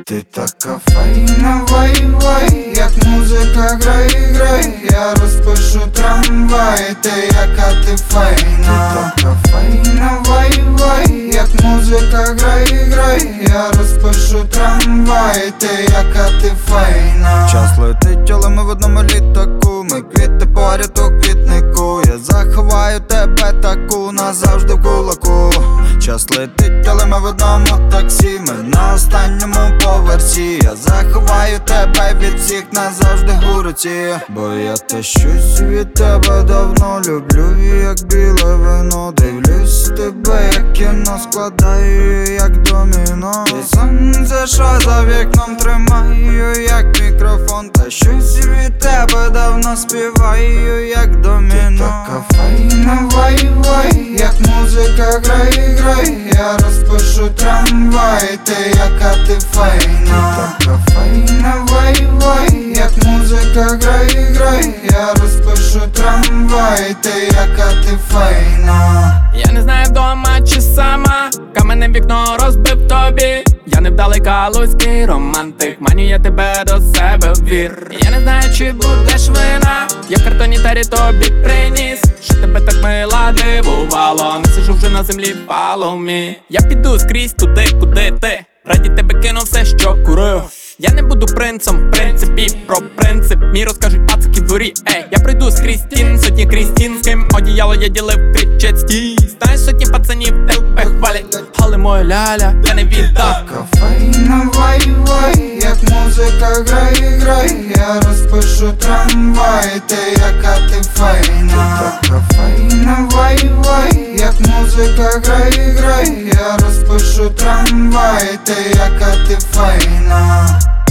Ти така файна, вай-вай, як музика грай-грай, я розпишу трамвай, ти яка ти файна. Ти така файна, вай-вай, як музика грай-грай, я розпишу трамвай, ти яка ти файна. Час летить, але ми в одному літаку, ми квіти поряд у квітнику, я заховаю тебе таку назавжди в кулаку. Час летить, але ми в одному таксі, ми на останньому поверсі, я заховаю тебе від всіх назавжди у руці. Бо я те щось від тебе давно люблю, як біле вино. Дивлюсь тебе, як кіно, складаю, як доміно. І сонце, що за вікном, тримаю, як мікрофон. Та щось від тебе давно співаю, як доміно. Ти така файна, вай-вай, як музика грай-грай, я розпишу трамвай, ти яка ти файна. Ти така файна, вай-вай, як музика грай-грай, я розпишу трамвай, ти яка ти файна. Я не знаю, вдома чи сама, каменне вікно розбив тобі. Я невдалий калузький романтик, маню я тебе до себе в двір. Я не знаю, чи будеш вина, я в картоні тарі тобі приніс, що тебе так мила дивувало, не сижу вже на землі, follow me. Я піду скрізь туди, куди ти, раді тебе кину все, що курив. Я не буду принцем, в принципі, про принцип мій розкажуть пацаки в дворі. Ей, я прийду з Крістін, сотні Крістін, з ким одіяло я ділив, кричать стій. Знаєш, сотні пацанів тебе хвалять, але моя ляля, я не віддам. Така файна, вай-вай, як музика грай-грай, я розпишу трамвай, ти яка ти файна. Така файна, вай-вай, як музика грай-грай, я розпишу трамвай, ти яка ти файна.